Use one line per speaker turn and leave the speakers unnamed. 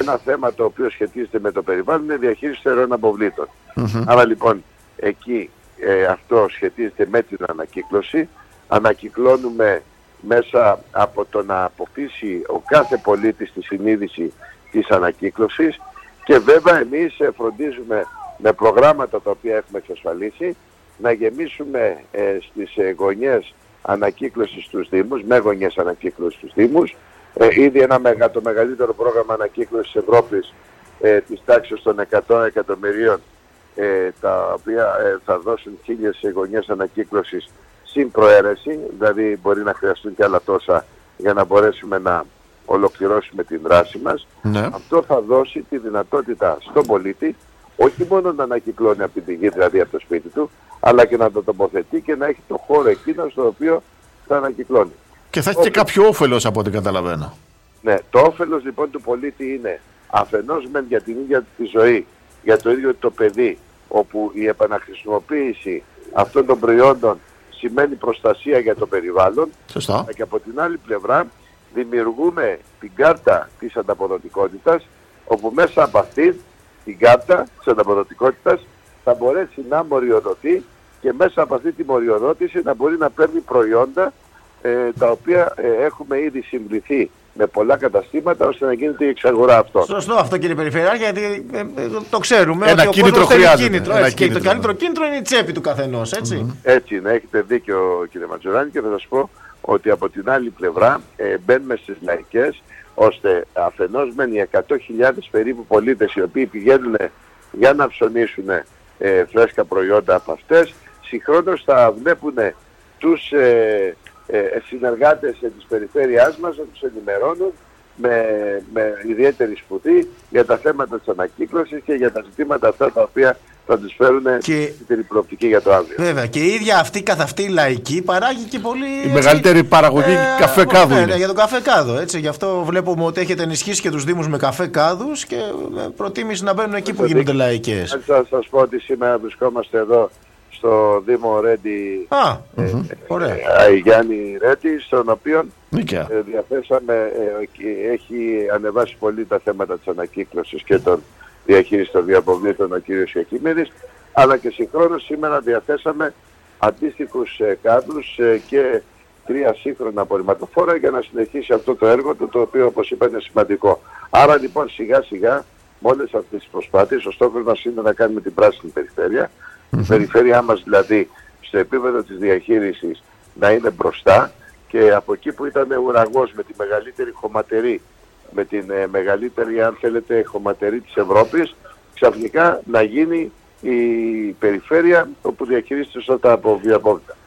ένα θέμα το οποίο σχετίζεται με το περιβάλλον είναι διαχείριση στερεών αποβλήτων. Άρα λοιπόν εκεί αυτό σχετίζεται με την ανακύκλωση. Ανακυκλώνουμε μέσα από το να αποκτήσει ο κάθε πολίτης τη συνείδηση της ανακύκλωσης και βέβαια εμείς φροντίζουμε με προγράμματα τα οποία έχουμε εξασφαλίσει να γεμίσουμε στις γωνιές ανακύκλωσης στους Δήμους, με γωνιές ανακύκλωσης στους Δήμους. Ήδη το μεγαλύτερο πρόγραμμα ανακύκλωσης Ευρώπης της τάξης των 100 εκατομμυρίων, τα οποία θα δώσουν 1.000 γωνιές ανακύκλωσης συν προαίρεση, δηλαδή μπορεί να χρειαστούν και άλλα τόσα για να μπορέσουμε να ολοκληρώσουμε την δράση μας.
Ναι.
Αυτό θα δώσει τη δυνατότητα στον πολίτη όχι μόνο να ανακυκλώνει από την πηγή, δηλαδή από το σπίτι του, αλλά και να το τοποθετεί και να έχει το χώρο εκείνο στο οποίο θα ανακυκλώνει.
Και θα έχει και κάποιο όφελος από ό,τι καταλαβαίνω.
Ναι, το όφελος λοιπόν του πολίτη είναι αφενός μεν για την ίδια τη ζωή, για το ίδιο το παιδί, όπου η επαναχρησιμοποίηση αυτών των προϊόντων σημαίνει προστασία για το περιβάλλον.
Σωστά.
Και από την άλλη πλευρά δημιουργούμε την κάρτα της ανταποδοτικότητας, όπου μέσα από αυτή την κάρτα της ανταποδοτικότητας θα μπορέσει να μοριοδοτεί και μέσα από αυτή τη μοριοδότηση να μπορεί να παίρνει προϊόντα τα οποία έχουμε ήδη συμπληθεί με πολλά καταστήματα ώστε να γίνεται η εξαγορά αυτών.
Σωστό αυτό, κύριε Περιφερειάρχη, γιατί το ξέρουμε.
Ένα
ότι
κίνητρο χρειάζεται.
Κίνητρο,
Ένα
έτσι, και
κίνητρο.
το καλύτερο κίνητρο είναι η τσέπη του καθενός, έτσι.
Έτσι είναι, έχετε δίκιο κύριε Ματζουράνη, και θα σας πω ότι από την άλλη πλευρά μπαίνουμε στις λαϊκές, ώστε αφενός μεν οι 100.000 περίπου πολίτες οι οποίοι πηγαίνουν για να ψωνίσουν φρέσκα προϊόντα από αυτές, συγχρόνως θα βλέπουν τους συνεργάτες της περιφέρειάς μας να τους ενημερώνουν με ιδιαίτερη σπουδή για τα θέματα της ανακύκλωσης και για τα ζητήματα αυτά τα οποία θα τους φέρουν την προοπτική για το αύριο.
Βέβαια, και η ίδια αυτή καθ' αυτή η λαϊκή παράγει και πολύ.
Η μεγαλύτερη παραγωγή καφέ κάδου είναι.
Για τον καφέ κάδο, έτσι. Γι' αυτό βλέπουμε ότι έχετε ενισχύσει και τους Δήμους με καφέ κάδους και προτίμηση να μπαίνουν εκεί που γίνονται λαϊκές.
Θα σας πω ότι σήμερα βρισκόμαστε εδώ στο Δήμο Ρέντι, Γιάννη Ρέντι, στον οποίο διαθέσαμε, έχει ανεβάσει πολύ τα θέματα της ανακύκλωσης και των διαχείριση των διαποβλήτων ο κ. Ιακήμερης, αλλά και συγχρόνως σήμερα διαθέσαμε αντίστοιχους κάδους και 3 σύγχρονα απορριμματοφόρα για να συνεχίσει αυτό το έργο το οποίο όπως είπα είναι σημαντικό. Άρα λοιπόν σιγά σιγά με όλες αυτές τις προσπάθειες ο στόχος μας είναι να κάνουμε την πράσινη περιφέρεια. Η περιφέρειά μας δηλαδή στο επίπεδο της διαχείρισης να είναι μπροστά και από εκεί που ήταν ουραγός με τη μεγαλύτερη χωματερή, με την μεγαλύτερη αν θέλετε χωματερή της Ευρώπης, ξαφνικά να γίνει η περιφέρεια όπου διαχειρίζεται σωστά τα απόβλητα.